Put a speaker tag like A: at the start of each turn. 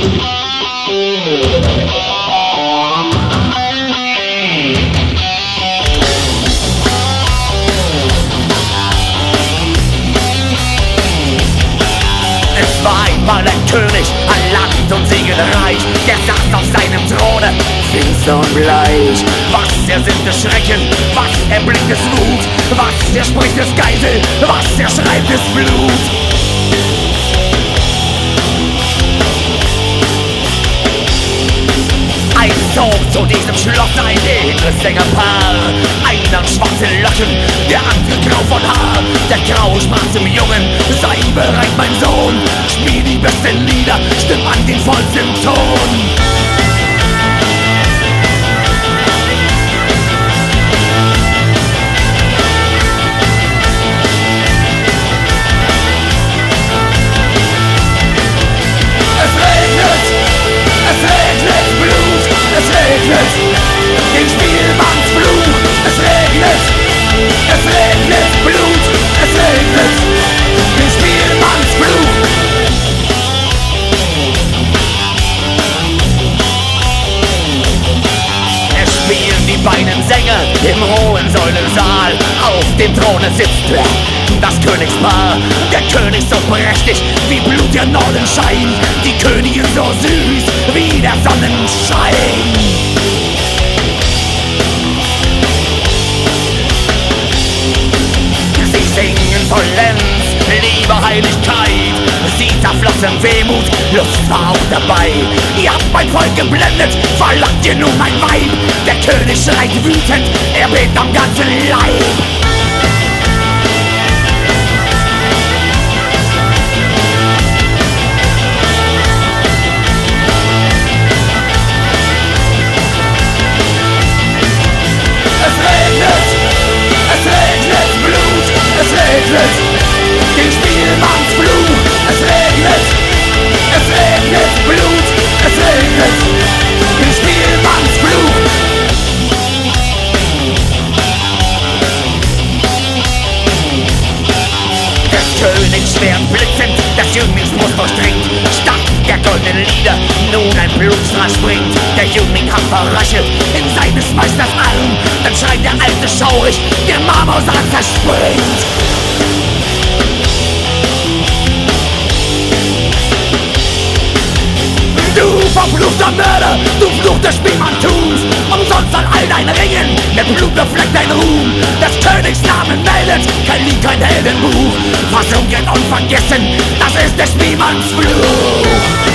A: Es war einmal ein König, an Land und Segelreich, der saß auf seinem Throne, finster und bleich. Was er sind des Schrecken, was er blickt ist Wut, was er spricht ist Geisel, was er schreibt ist Blut. Zog zu diesem Schloss ein edles Sängerpaar. Einer schwarze Locken, der andere grau von Haar. Der Graue sprach zum Jungen: sei bereit, mein Sohn, spiel die besten Lieder, stimm an den vollsten Ton. Den Spielmannsfluch, es regnet Blut, es regnet den Spielmannsfluch. Es spielen die beiden Sänger im Hohensäulensaal. Auf dem Throne sitzt das Königspaar. Der König so prächtig wie Blut der Nordenschein, die Königin so süß wie der Sonnenschein. Singen vollends, Liebe, Heiligkeit. Sie zerflossen Wehmut, Lust war auch dabei. Ihr habt mein Volk geblendet, verlangt ihr nun mein Weib? Der König schreit wütend, er bebt am ganzen Leib. Den Spielmannsfluch, es regnet Blut, es regnet den Spielmannsfluch. Des Königs Schwert blitzend, das Jünglingsbrust durchdringt, stark der goldenen Lieder, nun ein Blutstrahl springt. Der Jüngling hat verraschelt in seines Meisters Arm, dann schreit der Alte schaurig, der Marmorsaal zerspringt. Du verfluchter Mörder, du Fluch des Spielmanntums, umsonst soll all dein Ringen, mit Blut befleckt dein Ruhm. Des Königs Namen meldet, kein Lied, kein Heldenbuch, versunken und vergessen, das ist des Spielmanns Fluch.